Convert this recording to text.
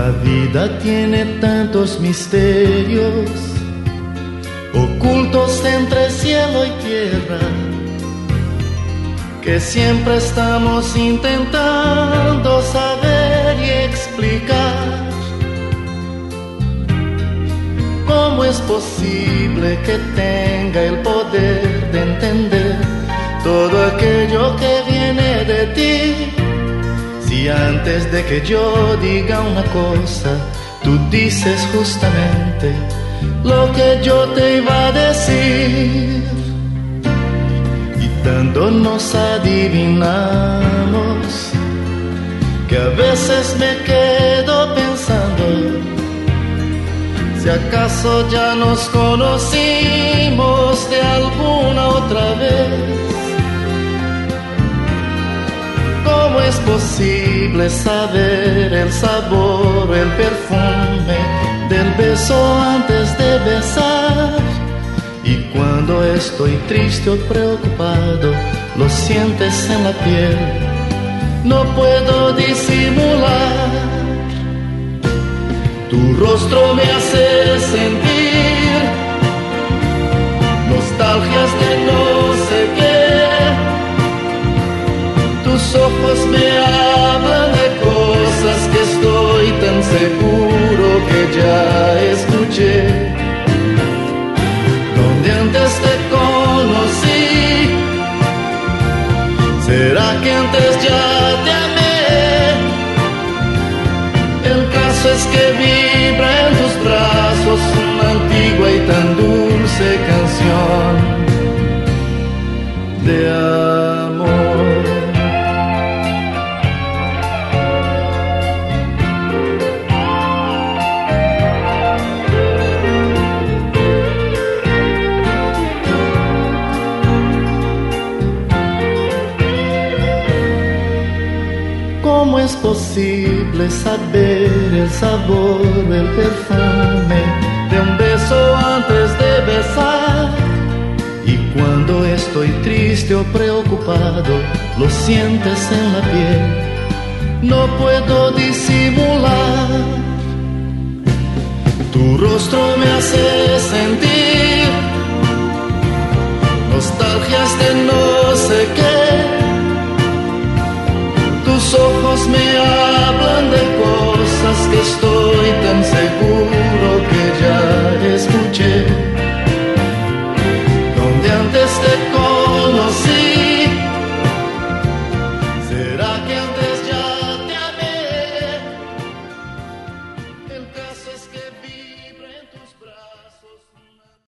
La vida tiene tantos misterios ocultos entre cielo y tierra, que siempre estamos intentando saber y explicar. ¿Cómo es posible que tenga el poder de entender todo aquello que viene de ti? Si antes de que yo diga una cosa, tú dices justamente lo que yo te iba a decir. Y tanto nos adivinamos que a veces me quedo pensando si acaso ya nos conocimos de alguna otra vez. ¿Cómo es posible saber el sabor, el perfume del beso antes de besar? Y cuando estoy triste o preocupado, lo sientes en la piel, no puedo disimular. Tu rostro me hace sentir nostalgias de no sé qué. Tus ojos me hablan de cosas que estoy tan seguro que ya escuché. Donde antes te conocí, ¿será que antes ya te amé? El caso es que vibra en tus brazos una antigua y tan dulce canción de amor. ¿Cómo es posible saber el sabor, el perfume de un beso antes de besar? Y cuando estoy triste o preocupado, lo sientes en la piel, no puedo disimular. Tu rostro me hace sentir nostalgias de no sé qué. Tus ojos me hablan de cosas que estoy